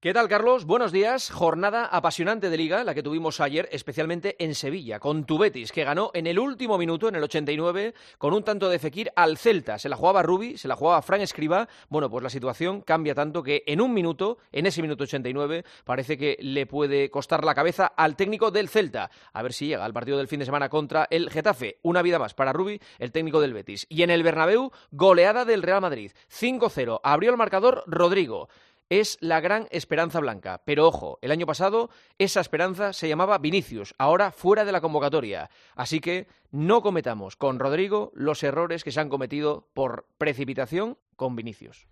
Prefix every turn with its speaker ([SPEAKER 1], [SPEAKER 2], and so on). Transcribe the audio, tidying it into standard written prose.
[SPEAKER 1] ¿Qué tal, Carlos? Buenos días. Jornada apasionante de Liga, la que tuvimos ayer, especialmente en Sevilla, con tu Betis, que ganó en el último minuto, en el 89, con un tanto de Fekir al Celta. Se la jugaba Rubi, se la jugaba Fran Escribá. Bueno, pues la situación cambia tanto que en un minuto, en ese minuto 89, parece que le puede costar la cabeza al técnico del Celta. A ver si llega al partido del fin de semana contra el Getafe. Una vida más para Rubi, el técnico del Betis. Y en el Bernabéu, goleada del Real Madrid. 5-0. Abrió el marcador Rodrigo. Es la gran esperanza blanca. Pero ojo, el año pasado esa esperanza se llamaba Vinicius, ahora fuera de la convocatoria. Así que no cometamos con Rodrigo los errores que se han cometido por precipitación con Vinicius.